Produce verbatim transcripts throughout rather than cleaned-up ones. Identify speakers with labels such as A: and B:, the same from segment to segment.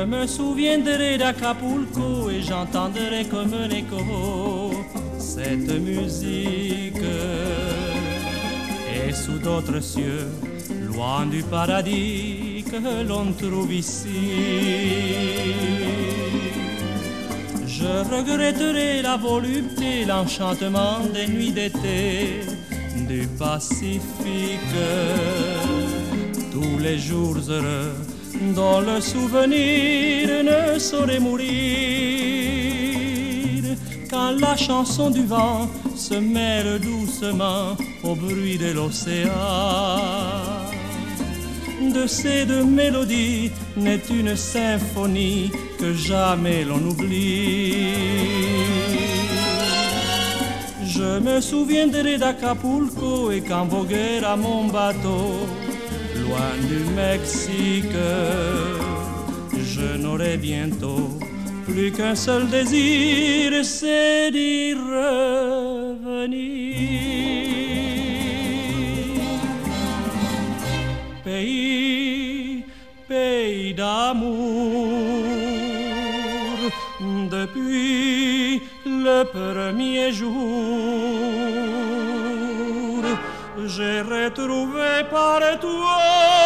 A: me souviendrai d'Acapulco et j'entendrai comme un écho cette musique. Et sous d'autres cieux, loin du paradis que l'on trouve ici, je regretterai la volupté, l'enchantement des nuits d'été du Pacifique. Tous les jours heureux dont le souvenir ne saurait mourir, quand la chanson du vent se mêle doucement au bruit de l'océan. De ces deux mélodies naît une symphonie que jamais l'on oublie. Je me souviendrai d'Acapulco et quand voguera mon bateau loin du Mexique, je n'aurai bientôt plus qu'un seul désir, c'est d'y revenir. Pays, pays d'amour, depuis le premier jour, j'ai retrouvé par toi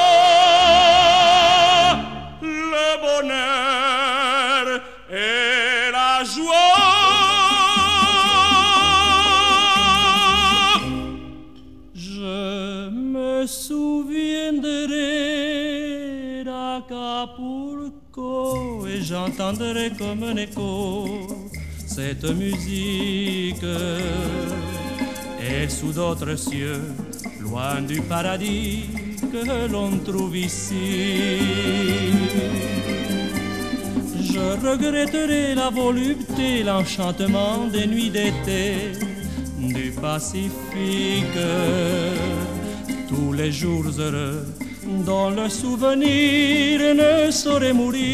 A: le bonheur et la joie. Je me souviendrai d'Acapulco et j'entendrai comme un écho cette musique. Et sous d'autres cieux, loin du paradis que l'on trouve ici, je regretterai la volupté, l'enchantement des nuits d'été du Pacifique. Tous les jours heureux dont le souvenir ne saurait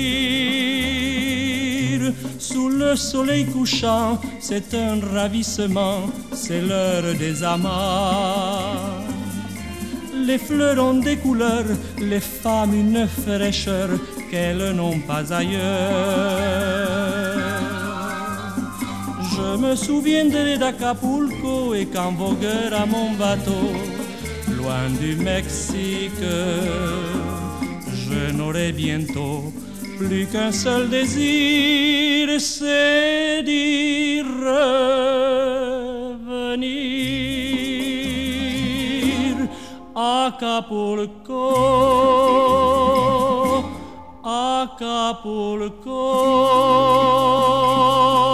A: mourir, sous le soleil couchant, c'est un ravissement, c'est l'heure des amants. Les fleurs ont des couleurs, les femmes une fraîcheur qu'elles n'ont pas ailleurs. Je me souviendrai d'Acapulco et quand voguera mon bateau loin du Mexique, je n'aurai bientôt plus qu'un seul désir, c'est d'y revenir. Acapulco, Acapulco.